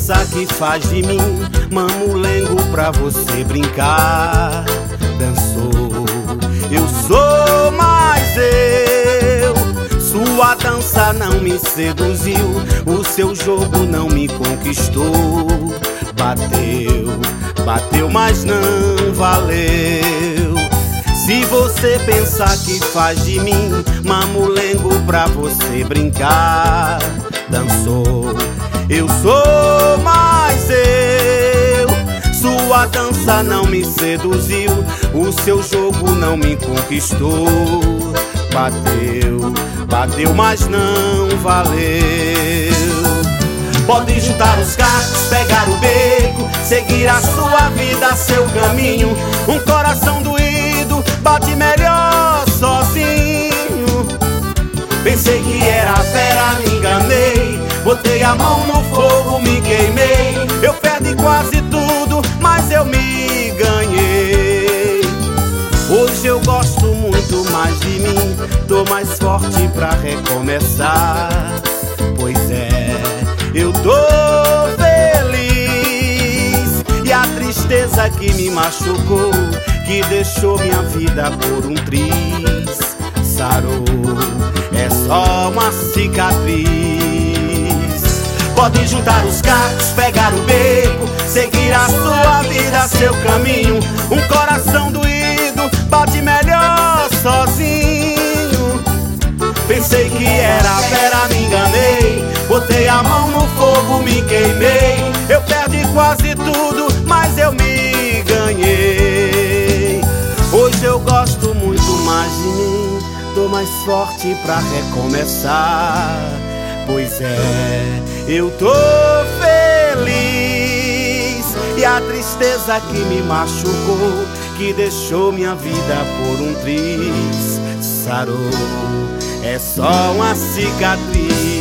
pensar que faz de mim mamulengo pra você brincar. Dançou, eu sou mais eu. Sua dança não me seduziu, o seu jogo não me conquistou. Bateu, bateu, mas não valeu. Se você pensar que faz de mim mamulengo pra você brincar. Dançou, eu sou mais eu. Sua dança não me seduziu, o seu jogo não me conquistou. Bateu, bateu, mas não valeu. Pode juntar os cacos, pegar o beco, seguir a sua vida, seu caminho. Um coração doído bate melhor sozinho. Pensei que era fera, me enganei. Botei a mão no fogo, me queimei. Eu perdi quase tudo, mas eu me ganhei. Hoje eu gosto muito mais de mim, tô mais forte pra recomeçar. Pois é, eu tô feliz. E a tristeza que me machucou, que deixou minha vida por um triz, sarou, é só uma cicatriz. Pode juntar os cacos, pegar o beco, seguir a sua vida, seu caminho. Um coração doído bate melhor sozinho. Pensei que era fera, me enganei. Botei a mão no fogo, me queimei. Eu perdi quase tudo, mas eu me ganhei. Hoje eu gosto muito mais de mim, tô mais forte pra recomeçar. Pois é, eu tô feliz. E a tristeza que me machucou, que deixou minha vida por um triz, sarou, é só uma cicatriz.